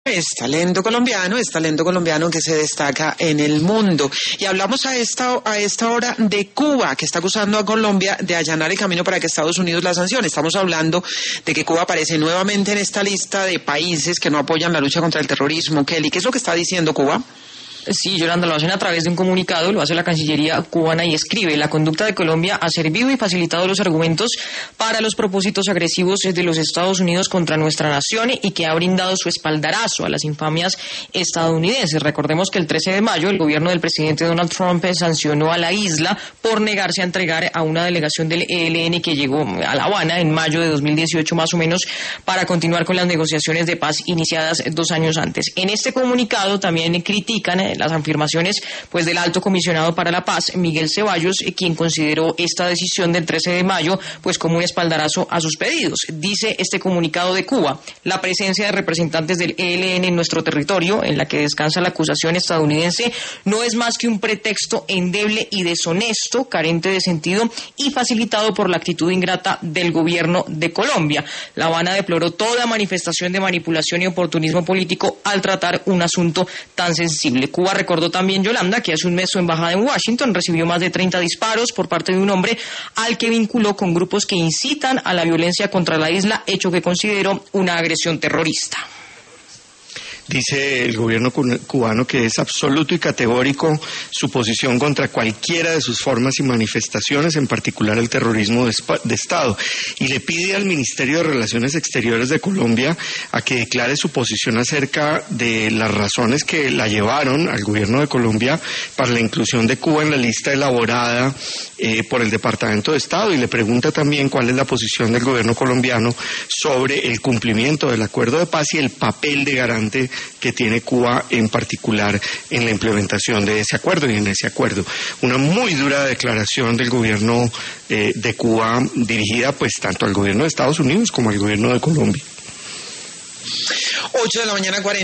Es talento colombiano que se destaca en el mundo. Y hablamos a esta hora de Cuba, que está acusando a Colombia de allanar el camino para que Estados Unidos la sancione. Estamos hablando de que Cuba aparece nuevamente en esta lista de países que no apoyan la lucha contra el terrorismo. Kelly, ¿qué es lo que está diciendo Cuba? Sí, Yolanda, lo hacen a través de un comunicado, lo hace la Cancillería cubana y escribe: la conducta de Colombia ha servido y facilitado los argumentos para los propósitos agresivos de los Estados Unidos contra nuestra nación y que ha brindado su espaldarazo a las infamias estadounidenses. Recordemos que el 13 de mayo el gobierno del presidente Donald Trump sancionó a la isla por negarse a entregar a una delegación del ELN que llegó a La Habana en mayo de 2018 más o menos para continuar con las negociaciones de paz iniciadas 2 años antes. En este comunicado también critican las afirmaciones del alto comisionado para la paz, Miguel Ceballos, quien consideró esta decisión del 13 de mayo como un espaldarazo a sus pedidos. Dice este comunicado de Cuba: la presencia de representantes del ELN en nuestro territorio, en la que descansa la acusación estadounidense, no es más que un pretexto endeble y deshonesto, carente de sentido y facilitado por la actitud ingrata del gobierno de Colombia. La Habana deploró toda manifestación de manipulación y oportunismo político al tratar un asunto tan sensible. Cuba recordó también, Yolanda, que hace un mes su embajada en Washington recibió más de 30 disparos por parte de un hombre al que vinculó con grupos que incitan a la violencia contra la isla, hecho que consideró una agresión terrorista. Dice el gobierno cubano que es absoluto y categórico su posición contra cualquiera de sus formas y manifestaciones, en particular el terrorismo de Estado, y le pide al Ministerio de Relaciones Exteriores de Colombia a que declare su posición acerca de las razones que la llevaron al gobierno de Colombia para la inclusión de Cuba en la lista elaborada por el Departamento de Estado, y le pregunta también cuál es la posición del gobierno colombiano sobre el cumplimiento del acuerdo de paz y el papel de garante que tiene Cuba en particular en la implementación de ese acuerdo y en ese acuerdo. Una muy dura declaración del gobierno de Cuba dirigida tanto al gobierno de Estados Unidos como al gobierno de Colombia. 8 de la mañana, 40.